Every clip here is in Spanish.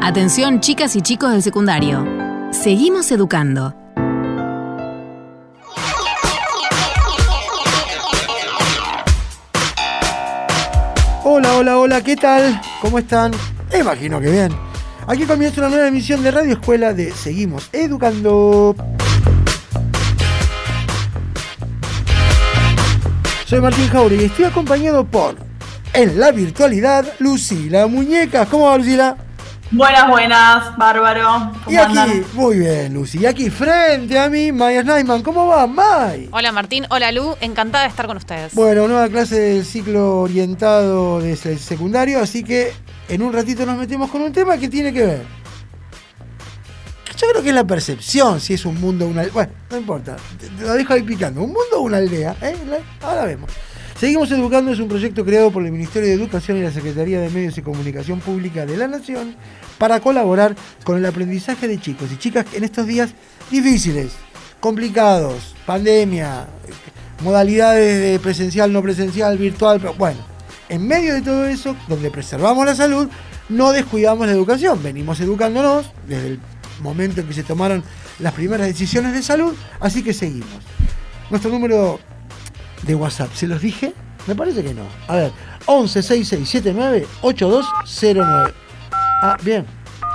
Atención, chicas y chicos del secundario. Seguimos educando. Hola, ¿qué tal? ¿Cómo están? Imagino que bien. Aquí comienza una nueva emisión de Radio Escuela de Seguimos Educando. Soy Martín Jauregui y estoy acompañado por, en la virtualidad, Lucila Muñecas. ¿Cómo va, Lucila? Buenas, bárbaro. Y aquí, andan? Muy bien, Lucy. Y aquí, frente a mí, Maya Schneidman. ¿Cómo va, May? Hola, Martín. Hola, Lu. Encantada de estar con ustedes. Bueno, nueva clase del ciclo orientado de secundario, así que en un ratito nos metemos con un tema que tiene que ver. Yo creo que es la percepción, si es un mundo o una aldea. Bueno, no importa, te lo dejo ahí picando. ¿Un mundo o una aldea? Ahora vemos. Seguimos Educando es un proyecto creado por el Ministerio de Educación y la Secretaría de Medios y Comunicación Pública de la Nación para colaborar con el aprendizaje de chicos y chicas en estos días difíciles, complicados, pandemia, modalidades de presencial, no presencial, virtual, pero bueno, en medio de todo eso, donde preservamos la salud, no descuidamos la educación. Venimos educándonos desde el momento en que se tomaron las primeras decisiones de salud, así que seguimos. Nuestro número de WhatsApp, ¿se los dije? Me parece que no. A ver, 11 66 79 8209. Ah, bien.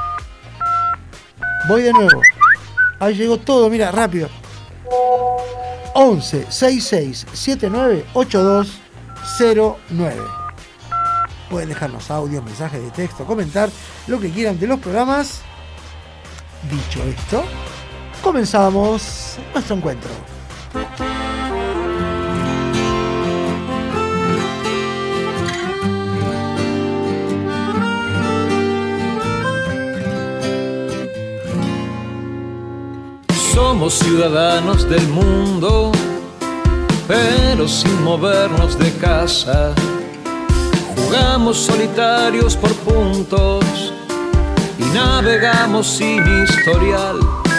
Voy de nuevo. Ahí llegó todo, mira, rápido. 11 66 79 8209. Pueden dejarnos audios, mensajes de texto, comentar lo que quieran de los programas. Dicho esto, comenzamos nuestro encuentro. Somos ciudadanos del mundo, pero sin movernos de casa. Jugamos solitarios por puntos y navegamos sin historial.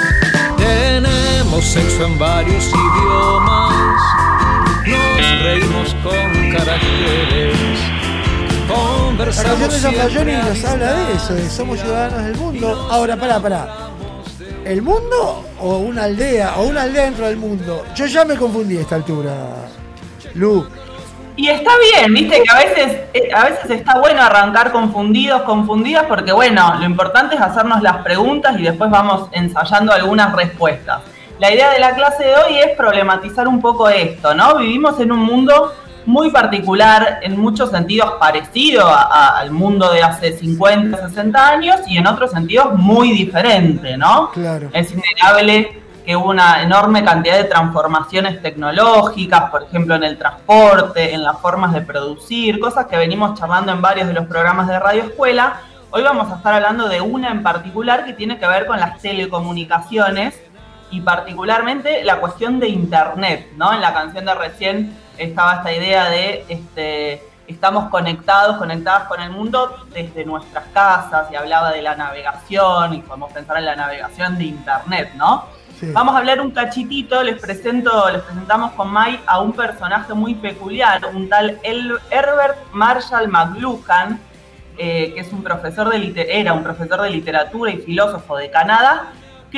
Tenemos sexo en varios idiomas, nos reímos con caracteres, conversamos. La canción de Zafayoni nos habla de eso, de somos ciudadanos del mundo. Ahora, pará. ¿El mundo o una aldea? ¿O una aldea dentro del mundo? Yo ya me confundí a esta altura, Lu. Y está bien, viste que a veces está bueno arrancar confundidas, porque bueno, lo importante es hacernos las preguntas y después vamos ensayando algunas respuestas. La idea de la clase de hoy es problematizar un poco esto, ¿no? Vivimos en un mundo muy particular, en muchos sentidos parecido al mundo de hace 50, 60 años y en otros sentidos muy diferente, ¿no? Claro. Es innegable que hubo una enorme cantidad de transformaciones tecnológicas, por ejemplo en el transporte, en las formas de producir, cosas que venimos charlando en varios de los programas de Radio Escuela. Hoy vamos a estar hablando de una en particular que tiene que ver con las telecomunicaciones y particularmente la cuestión de Internet, ¿no? En la canción de recién estaba esta idea de estamos conectadas con el mundo desde nuestras casas y hablaba de la navegación y podemos pensar en la navegación de Internet, ¿no? Sí. Vamos a hablar un cachitito, les presentamos con May a un personaje muy peculiar, un tal Herbert Marshall McLuhan, que es era un profesor de literatura y filósofo de Canadá, que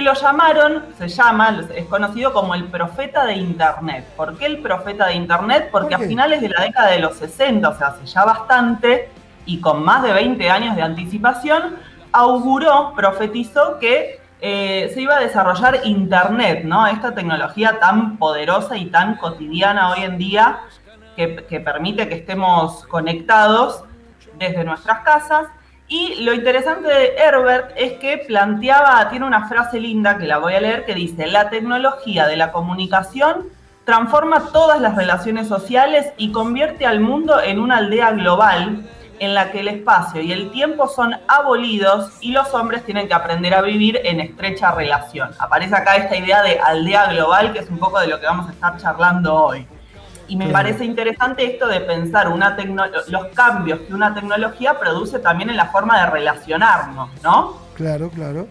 es conocido como el profeta de Internet. ¿Por qué el profeta de Internet? Porque a finales de la década de los 60, o sea, hace ya bastante, y con más de 20 años de anticipación, profetizó que se iba a desarrollar Internet, ¿no? Esta tecnología tan poderosa y tan cotidiana hoy en día que permite que estemos conectados desde nuestras casas. Y lo interesante de Herbert es que tiene una frase linda que la voy a leer, que dice: la tecnología de la comunicación transforma todas las relaciones sociales y convierte al mundo en una aldea global en la que el espacio y el tiempo son abolidos y los hombres tienen que aprender a vivir en estrecha relación. Aparece acá esta idea de aldea global, que es un poco de lo que vamos a estar charlando hoy. Y me parece interesante esto de pensar los cambios que una tecnología produce también en la forma de relacionarnos, ¿no? Claro.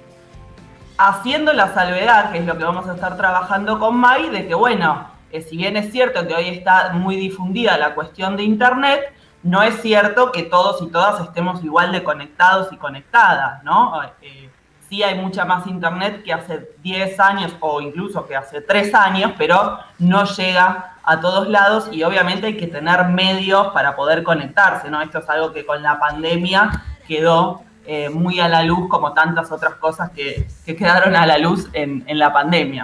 Haciendo la salvedad, que es lo que vamos a estar trabajando con May, de que, bueno, si bien es cierto que hoy está muy difundida la cuestión de Internet, no es cierto que todos y todas estemos igual de conectados y conectadas, ¿no? Sí hay mucha más internet que hace 10 años o incluso que hace 3 años, pero no llega a todos lados y obviamente hay que tener medios para poder conectarse, ¿no? Esto es algo que con la pandemia quedó muy a la luz, como tantas otras cosas que quedaron a la luz en la pandemia.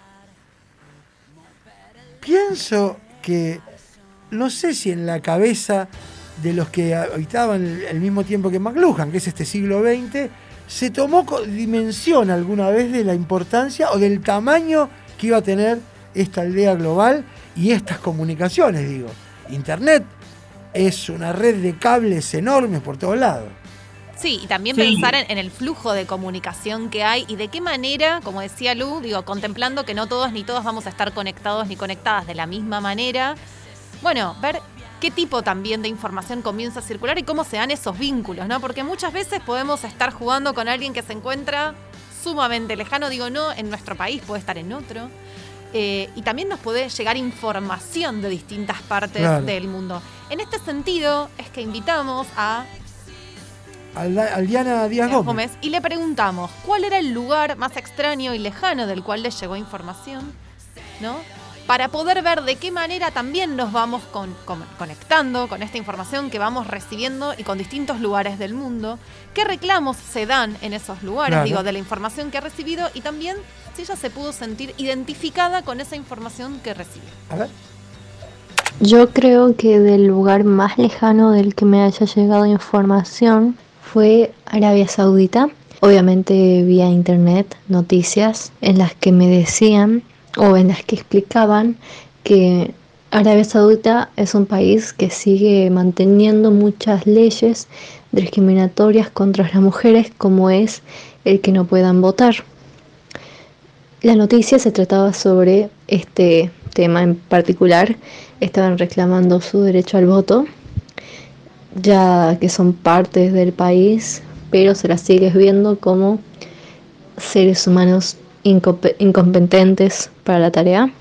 Pienso que, no sé si en la cabeza de los que habitaban el mismo tiempo que McLuhan, que es este siglo XX, se tomó dimensión alguna vez de la importancia o del tamaño que iba a tener esta aldea global y estas comunicaciones, digo. Internet es una red de cables enormes por todos lados. Sí, y también pensar en el flujo de comunicación que hay y de qué manera, como decía Lu, digo, contemplando que no todos ni todas vamos a estar conectados ni conectadas de la misma manera. Bueno, ver qué tipo también de información comienza a circular y cómo se dan esos vínculos, ¿no? Porque muchas veces podemos estar jugando con alguien que se encuentra sumamente lejano, digo, no en nuestro país, puede estar en otro. Y también nos puede llegar información de distintas partes del mundo. En este sentido, es que invitamos a Diana Díaz Gómez y le preguntamos cuál era el lugar más extraño y lejano del cual le llegó información, ¿no? Para poder ver de qué manera también nos vamos conectando con esta información que vamos recibiendo y con distintos lugares del mundo, qué reclamos se dan en esos lugares, digo, de la información que ha recibido y también si ella se pudo sentir identificada con esa información que recibió. A ver. Yo creo que del lugar más lejano del que me haya llegado información fue Arabia Saudita. Obviamente vía internet, noticias en las que me decían o en las que explicaban que Arabia Saudita es un país que sigue manteniendo muchas leyes discriminatorias contra las mujeres, como es el que no puedan votar. La noticia se trataba sobre este tema en particular. Estaban reclamando su derecho al voto, ya que son partes del país, pero se las sigue viendo como seres humanos incompetentes para la tarea.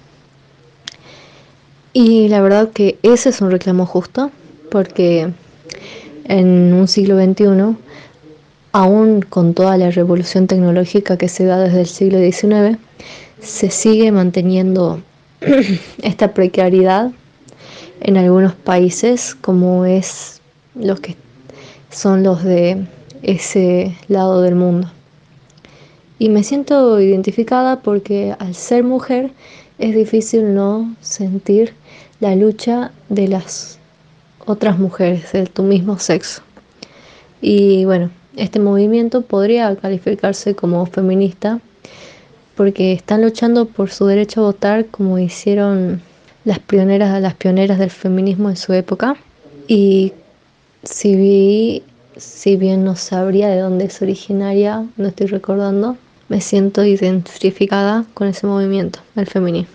Y la verdad que ese es un reclamo justo, porque en un siglo XXI, aún con toda la revolución tecnológica que se da desde el siglo XIX, se sigue manteniendo esta precariedad en algunos países, como es los que son los de ese lado del mundo. Y me siento identificada porque al ser mujer es difícil no sentir la lucha de las otras mujeres de tu mismo sexo. Y bueno, este movimiento podría calificarse como feminista porque están luchando por su derecho a votar como hicieron las pioneras del feminismo en su época. Y si bien no sabría de dónde es originaria, no estoy recordando, me siento identificada con ese movimiento, el feminismo.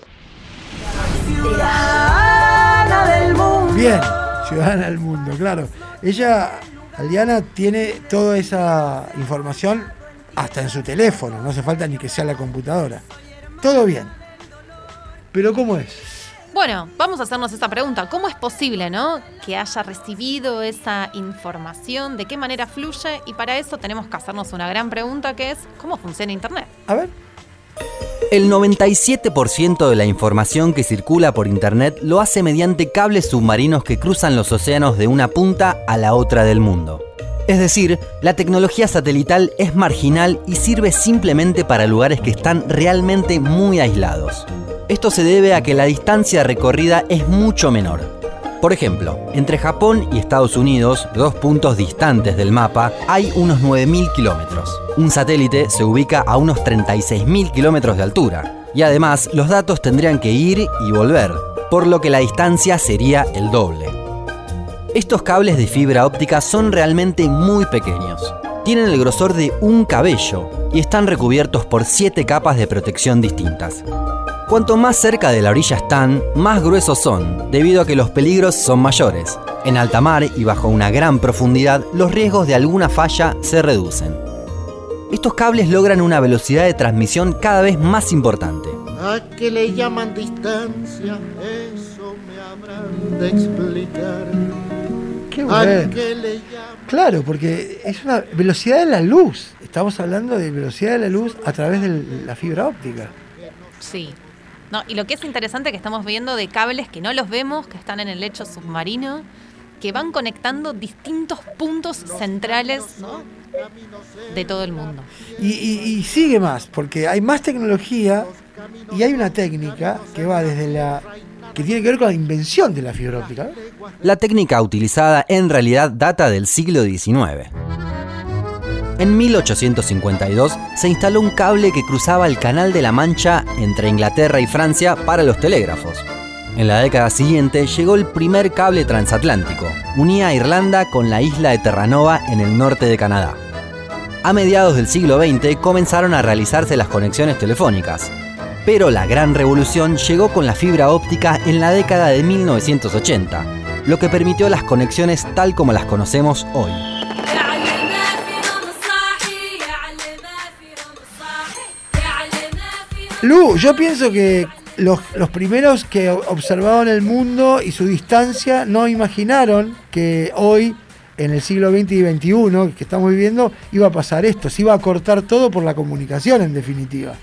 Ciudadana del mundo. Bien, ciudadana del mundo, claro. Ella, Aldiana, tiene toda esa información hasta en su teléfono, no hace falta ni que sea la computadora. Todo bien. Pero ¿cómo es? Bueno, vamos a hacernos esa pregunta. ¿Cómo es posible, no, que haya recibido esa información? ¿De qué manera fluye? Y para eso tenemos que hacernos una gran pregunta, que es ¿cómo funciona Internet? A ver. El 97% de la información que circula por Internet lo hace mediante cables submarinos que cruzan los océanos de una punta a la otra del mundo. Es decir, la tecnología satelital es marginal y sirve simplemente para lugares que están realmente muy aislados. Esto se debe a que la distancia recorrida es mucho menor. Por ejemplo, entre Japón y Estados Unidos, 2 puntos distantes del mapa, hay unos 9.000 kilómetros. Un satélite se ubica a unos 36.000 kilómetros de altura. Y además, los datos tendrían que ir y volver, por lo que la distancia sería el doble. Estos cables de fibra óptica son realmente muy pequeños. Tienen el grosor de un cabello y están recubiertos por 7 capas de protección distintas. Cuanto más cerca de la orilla están, más gruesos son, debido a que los peligros son mayores. En alta mar y bajo una gran profundidad, los riesgos de alguna falla se reducen. Estos cables logran una velocidad de transmisión cada vez más importante. ¿A qué le llaman distancia? Eso me habrán de explicar. Qué bueno. Claro, porque es una velocidad de la luz. Estamos hablando de velocidad de la luz a través de la fibra óptica. Sí. No, y lo que es interesante que estamos viendo de cables que no los vemos, que están en el lecho submarino, que van conectando distintos puntos centrales, ¿no?, de todo el mundo. Y sigue más, porque hay más tecnología y hay una técnica que va desde que tiene que ver con la invención de la fibra óptica, ¿no? La técnica utilizada en realidad data del siglo XIX. En 1852 se instaló un cable que cruzaba el Canal de la Mancha entre Inglaterra y Francia para los telégrafos. En la década siguiente llegó el primer cable transatlántico. Unía a Irlanda con la isla de Terranova en el norte de Canadá. A mediados del siglo XX comenzaron a realizarse las conexiones telefónicas. Pero la gran revolución llegó con la fibra óptica en la década de 1980, lo que permitió las conexiones tal como las conocemos hoy. Lu, yo pienso que los primeros que observaban el mundo y su distancia no imaginaron que hoy, en el siglo XX y XXI, que estamos viviendo, iba a pasar esto, se iba a cortar todo por la comunicación, en definitiva.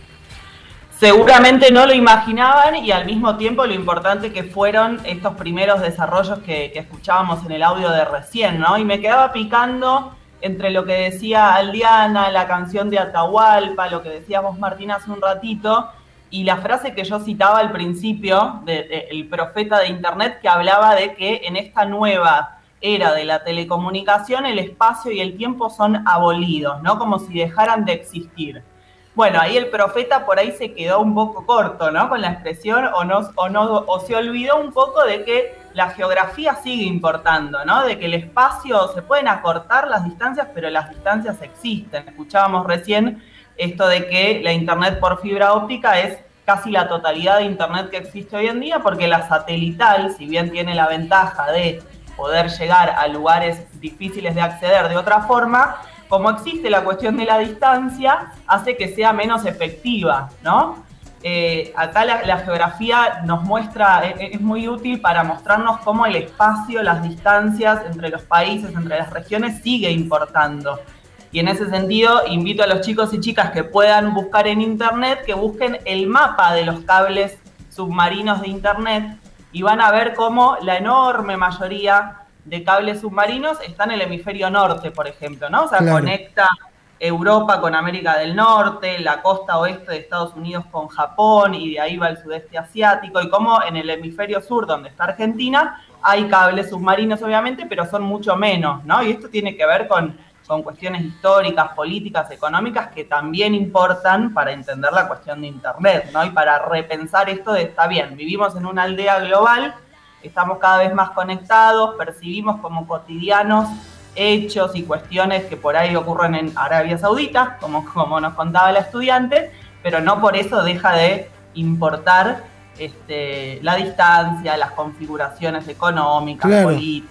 Seguramente no lo imaginaban, y al mismo tiempo lo importante que fueron estos primeros desarrollos que escuchábamos en el audio de recién, ¿no? Y me quedaba picando entre lo que decía Aldiana, la canción de Atahualpa, lo que decía vos, Martín, hace un ratito, y la frase que yo citaba al principio del profeta de Internet, que hablaba de que en esta nueva era de la telecomunicación el espacio y el tiempo son abolidos, ¿no? Como si dejaran de existir. Bueno, ahí el profeta por ahí se quedó un poco corto, ¿no?, con la expresión, o se olvidó un poco de que la geografía sigue importando, ¿no?, de que el espacio, se pueden acortar las distancias, pero las distancias existen. Escuchábamos recién esto de que la internet por fibra óptica es casi la totalidad de internet que existe hoy en día, porque la satelital, si bien tiene la ventaja de poder llegar a lugares difíciles de acceder de otra forma, como existe la cuestión de la distancia, hace que sea menos efectiva, ¿no? Acá la geografía nos muestra, es muy útil para mostrarnos cómo el espacio, las distancias entre los países, entre las regiones, sigue importando. Y en ese sentido, invito a los chicos y chicas que puedan buscar en internet, que busquen el mapa de los cables submarinos de internet, y van a ver cómo la enorme mayoría de cables submarinos está en el hemisferio norte, por ejemplo, ¿no? O sea, claro, conecta Europa con América del Norte, la costa oeste de Estados Unidos con Japón, y de ahí va el sudeste asiático, y como en el hemisferio sur, donde está Argentina, hay cables submarinos, obviamente, pero son mucho menos, ¿no? Y esto tiene que ver con cuestiones históricas, políticas, económicas, que también importan para entender la cuestión de Internet, ¿no? Y para repensar esto de, está bien, vivimos en una aldea global, estamos cada vez más conectados, percibimos como cotidianos hechos y cuestiones que por ahí ocurren en Arabia Saudita, como nos contaba la estudiante, pero no por eso deja de importar la distancia, las configuraciones económicas, claro, políticas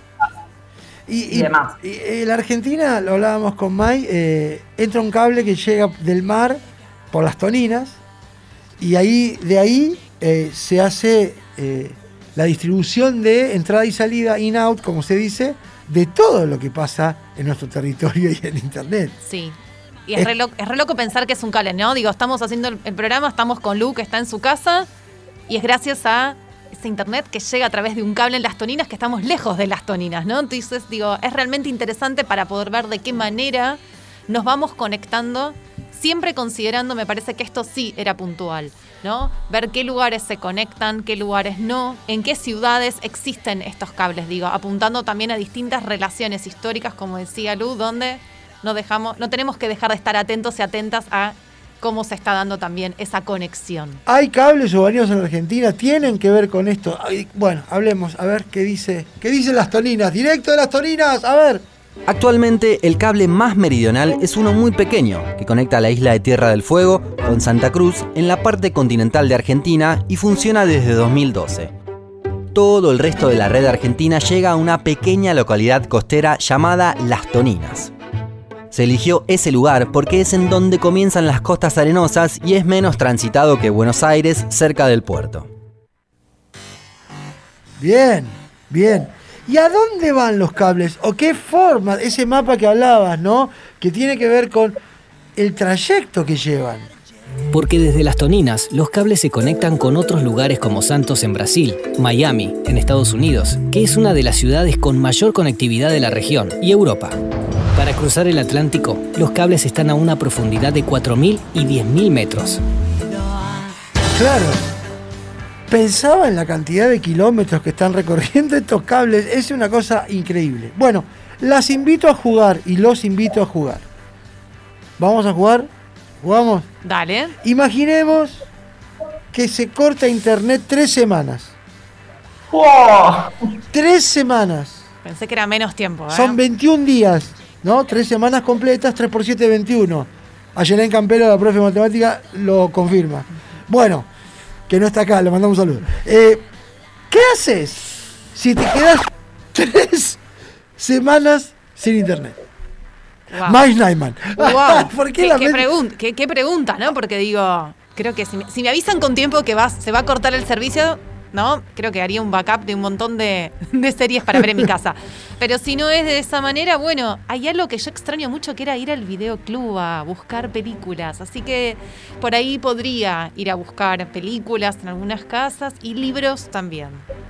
y demás. Y en la Argentina, lo hablábamos con May, entra un cable que llega del mar por las Toninas, y de ahí se hace la distribución de entrada y salida, in-out, como se dice, de todo lo que pasa en nuestro territorio y en Internet. Sí. Y es re loco pensar que es un cable, ¿no? Digo, estamos haciendo el programa, estamos con Lu, que está en su casa, y es gracias a ese Internet que llega a través de un cable en las Toninas, que estamos lejos de las Toninas, ¿no? Entonces, digo, es realmente interesante para poder ver de qué manera nos vamos conectando, siempre considerando, me parece que esto sí era puntual, ¿no? Ver qué lugares se conectan, qué lugares no, en qué ciudades existen estos cables, digo, apuntando también a distintas relaciones históricas, como decía Lu, donde no tenemos que dejar de estar atentos y atentas a cómo se está dando también esa conexión. ¿Hay cables submarinos en Argentina? ¿Tienen que ver con esto? Bueno, hablemos, a ver qué dicen las Toninas, directo de las Toninas, a ver. Actualmente el cable más meridional es uno muy pequeño que conecta la isla de Tierra del Fuego con Santa Cruz en la parte continental de Argentina y funciona desde 2012. Todo el resto de la red argentina llega a una pequeña localidad costera llamada Las Toninas. Se eligió ese lugar porque es en donde comienzan las costas arenosas y es menos transitado que Buenos Aires, cerca del puerto. Bien, bien. ¿Y a dónde van los cables? ¿O qué forma? Ese mapa que hablabas, ¿no? Que tiene que ver con el trayecto que llevan. Porque desde Las Toninas, los cables se conectan con otros lugares como Santos en Brasil, Miami, en Estados Unidos, que es una de las ciudades con mayor conectividad de la región, y Europa. Para cruzar el Atlántico, los cables están a una profundidad de 4.000 y 10.000 metros. Claro. Pensaba en la cantidad de kilómetros que están recorriendo estos cables. Es una cosa increíble. Bueno, las invito a jugar y los invito a jugar. ¿Vamos a jugar? ¿Jugamos? Dale. Imaginemos que se corta internet 3 semanas. ¡Wow! 3 semanas. Pensé que era menos tiempo. Son 21 días, ¿no? 3 semanas completas, 3 por 7, 21. Ayelén Campelo, la profe de matemática, lo confirma. Bueno, que no está acá, le mandamos un saludo. ¿Qué haces si te quedas 3 semanas sin internet? Wow. Mike Nyman. Wow. ¿Por qué ¿Qué pregunta, ¿no? Porque digo, creo que si me avisan con tiempo que se va a cortar el servicio, ¿no? Creo que haría un backup de un montón de series para ver en mi casa. Pero si no es de esa manera, bueno, hay algo que yo extraño mucho, que era ir al videoclub a buscar películas. Así que por ahí podría ir a buscar películas en algunas casas y libros también.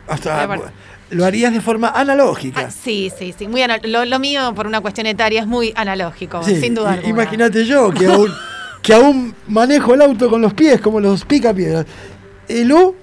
Lo harías de forma analógica. Sí. Muy lo mío, por una cuestión etaria, es muy analógico, sí, sin duda alguna. Imagínate yo, que aún manejo el auto con los pies, como los picapiedras. ¿Lu?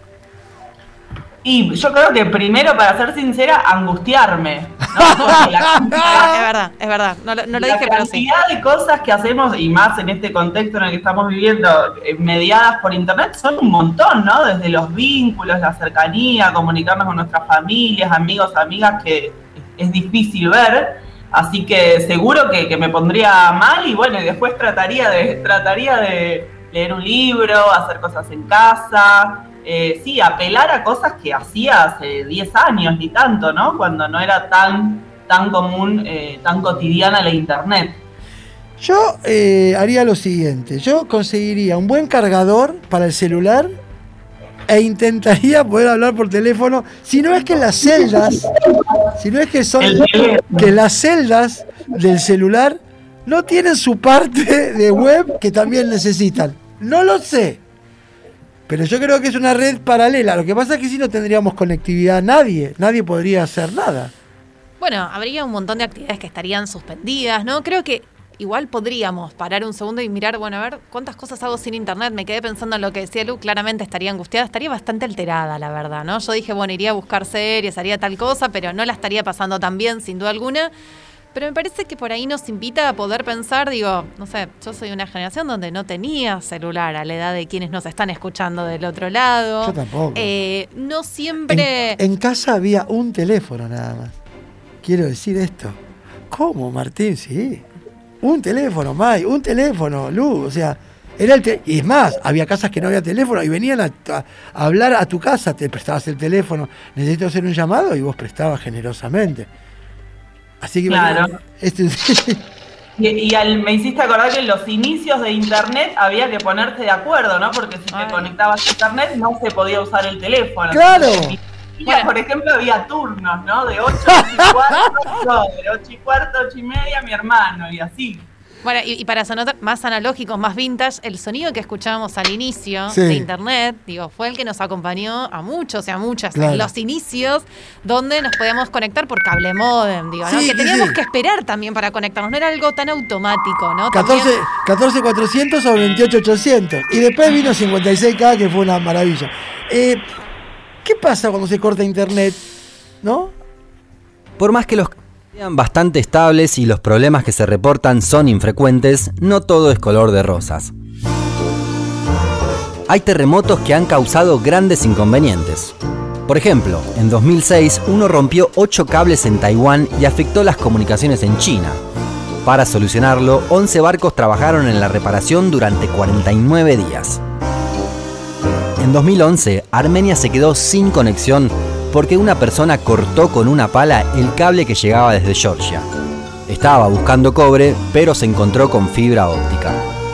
Y yo creo que primero, para ser sincera, angustiarme, ¿no? Es verdad. No lo dije, pero sí. La cantidad de cosas que hacemos, y más en este contexto en el que estamos viviendo, mediadas por internet, son un montón, ¿no? Desde los vínculos, la cercanía, comunicarnos con nuestras familias, amigos, amigas, que es difícil ver. Así que seguro que me pondría mal y bueno, y después trataría de leer un libro, hacer cosas en casa. Sí, apelar a cosas que hacía hace 10 años, ni tanto, ¿no? Cuando no era tan común, tan cotidiana la internet. Yo haría lo siguiente. Yo conseguiría un buen cargador para el celular e intentaría poder hablar por teléfono. Si no es que las celdas, que las celdas del celular no tienen su parte de web que también necesitan. No lo sé. Pero yo creo que es una red paralela. Lo que pasa es que si no tendríamos conectividad, nadie podría hacer nada. Bueno, habría un montón de actividades que estarían suspendidas, ¿no? Creo que igual podríamos parar un segundo y mirar, bueno, a ver cuántas cosas hago sin internet. Me quedé pensando en lo que decía Lu, claramente estaría angustiada, estaría bastante alterada, la verdad, ¿no? Yo dije, bueno, iría a buscar series, haría tal cosa, pero no la estaría pasando tan bien, sin duda alguna. Pero me parece que por ahí nos invita a poder pensar, digo, no sé, yo soy una generación donde no tenía celular a la edad de quienes nos están escuchando del otro lado. Yo tampoco. No siempre... En casa había un teléfono nada más. Quiero decir esto. ¿Cómo, Martín? Sí. Un teléfono, May, un teléfono, Lu. O sea, era y es más, había casas que no había teléfono y venían a hablar a tu casa, te prestabas el teléfono, necesito hacer un llamado y vos prestabas generosamente. Así que claro. Me hiciste acordar que en los inicios de internet había que ponerse de acuerdo, ¿no? Porque si te conectabas a internet no se podía usar el teléfono. ¡Claro! Por ejemplo, había turnos, ¿no? De 8 y cuarto, de 8 y cuarto, 8 y media, mi hermano, y así. Bueno, y para sonar más analógicos, más vintage, el sonido que escuchábamos al inicio de internet, digo, fue el que nos acompañó a muchos y a muchas en los inicios, donde nos podíamos conectar por cable módem, digo, ¿no? Que teníamos que esperar también para conectarnos, no era algo tan automático, ¿no? 14.400 o 28.800. Y después vino 56K, que fue una maravilla. ¿Qué pasa cuando se corta internet? ¿No? Por más que los sean bastante estables y los problemas que se reportan son infrecuentes, no todo es color de rosas. Hay terremotos que han causado grandes inconvenientes. Por ejemplo, en 2006 uno rompió 8 cables en Taiwán y afectó las comunicaciones en China. Para solucionarlo, 11 barcos trabajaron en la reparación durante 49 días. En 2011, Armenia se quedó sin conexión porque una persona cortó con una pala el cable que llegaba desde Georgia. Estaba buscando cobre, pero se encontró con fibra óptica.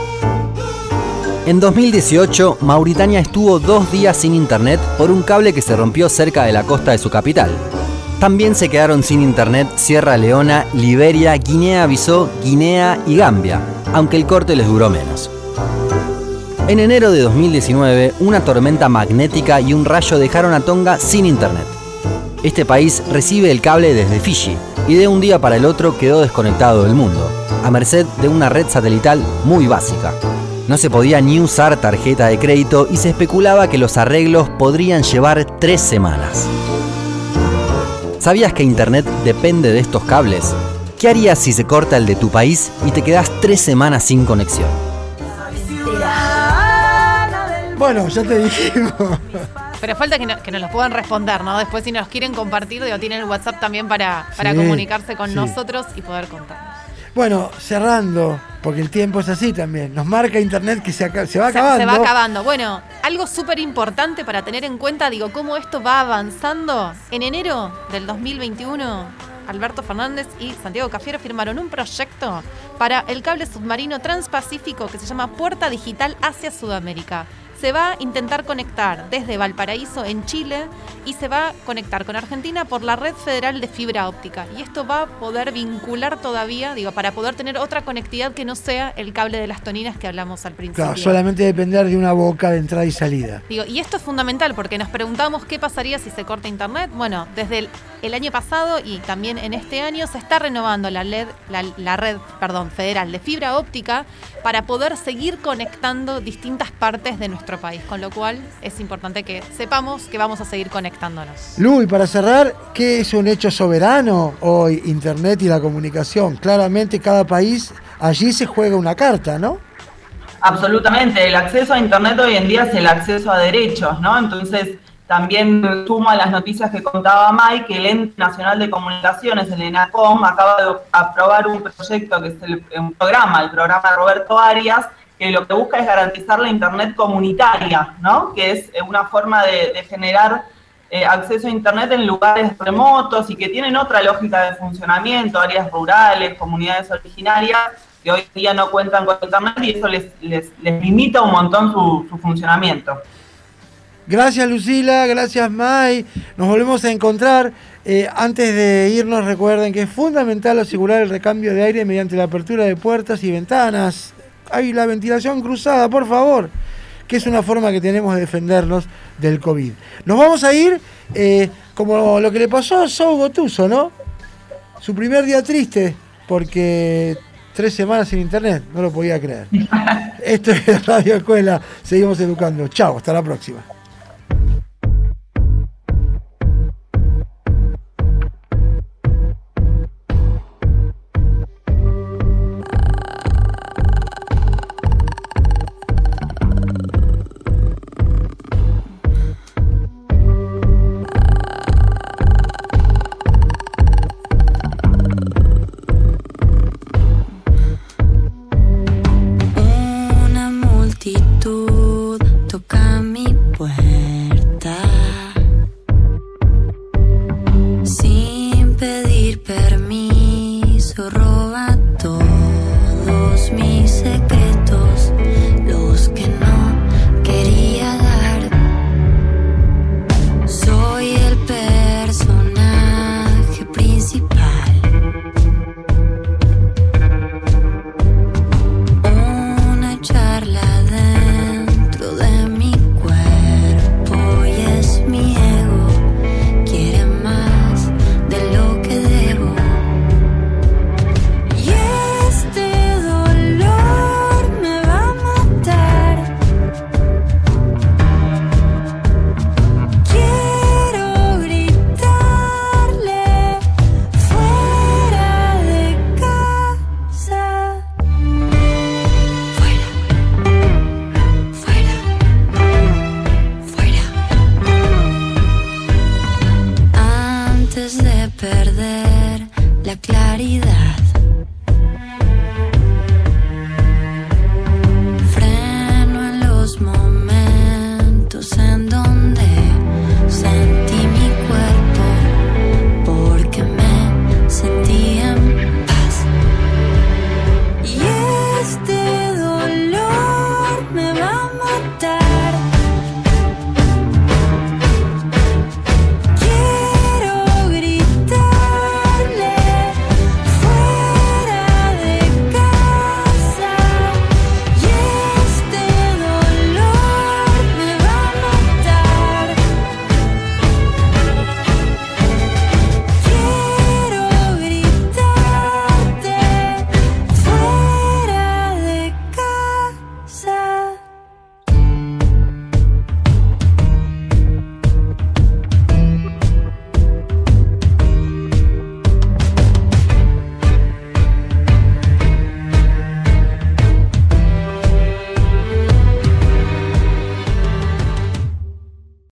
En 2018, Mauritania estuvo 2 días sin internet por un cable que se rompió cerca de la costa de su capital. También se quedaron sin internet Sierra Leona, Liberia, Guinea-Bissau, Guinea y Gambia, aunque el corte les duró menos. En enero de 2019, una tormenta magnética y un rayo dejaron a Tonga sin internet. Este país recibe el cable desde Fiji y de un día para el otro quedó desconectado del mundo, a merced de una red satelital muy básica. No se podía ni usar tarjeta de crédito y se especulaba que los arreglos podrían llevar 3 semanas. ¿Sabías que internet depende de estos cables? ¿Qué harías si se corta el de tu país y te quedás 3 semanas sin conexión? Bueno, ya te dijimos. Pero falta que nos los puedan responder, ¿no? Después si nos quieren compartir, tienen el WhatsApp también para comunicarse con nosotros y poder contarnos. Bueno, cerrando, porque el tiempo es así también. Nos marca internet que se va acabando. Se va acabando. Bueno, algo súper importante para tener en cuenta, cómo esto va avanzando. En enero del 2021, Alberto Fernández y Santiago Cafiero firmaron un proyecto para el cable submarino transpacífico que se llama Puerta Digital hacia Sudamérica. Se va a intentar conectar desde Valparaíso en Chile y se va a conectar con Argentina por la red federal de fibra óptica. Y esto va a poder vincular todavía, para poder tener otra conectividad que no sea el cable de las toninas que hablamos al principio. Claro, solamente depender de una boca de entrada y salida. Y esto es fundamental porque nos preguntamos qué pasaría si se corta internet. Bueno, desde el año pasado y también en este año se está renovando la red federal de fibra óptica para poder seguir conectando distintas partes de nuestro país, con lo cual es importante que sepamos que vamos a seguir conectándonos. Lu, y para cerrar, ¿qué es un hecho soberano hoy, internet y la comunicación? Claramente cada país, allí se juega una carta, ¿no? Absolutamente, el acceso a internet hoy en día es el acceso a derechos, ¿no? Entonces, también sumo a las noticias que contaba Mike, que el Ente Nacional de Comunicaciones, el ENACOM, acaba de aprobar un proyecto que es el programa Roberto Arias, que lo que busca es garantizar la internet comunitaria, ¿no? Que es una forma de generar acceso a internet en lugares remotos y que tienen otra lógica de funcionamiento, áreas rurales, comunidades originarias, que hoy en día no cuentan con internet y eso les limita un montón su funcionamiento. Gracias Lucila, gracias May, nos volvemos a encontrar. Antes de irnos, recuerden que es fundamental asegurar el recambio de aire mediante la apertura de puertas y ventanas. Hay la ventilación cruzada, por favor, que es una forma que tenemos de defendernos del COVID. Nos vamos a ir como lo que le pasó a Zou Gotuso, ¿no? Su primer día triste, porque 3 semanas sin internet, no lo podía creer. Esto es Radio Escuela, seguimos educando. Chao, hasta la próxima. Toca mi puerta sin pedir permiso, roba todos mis secretos.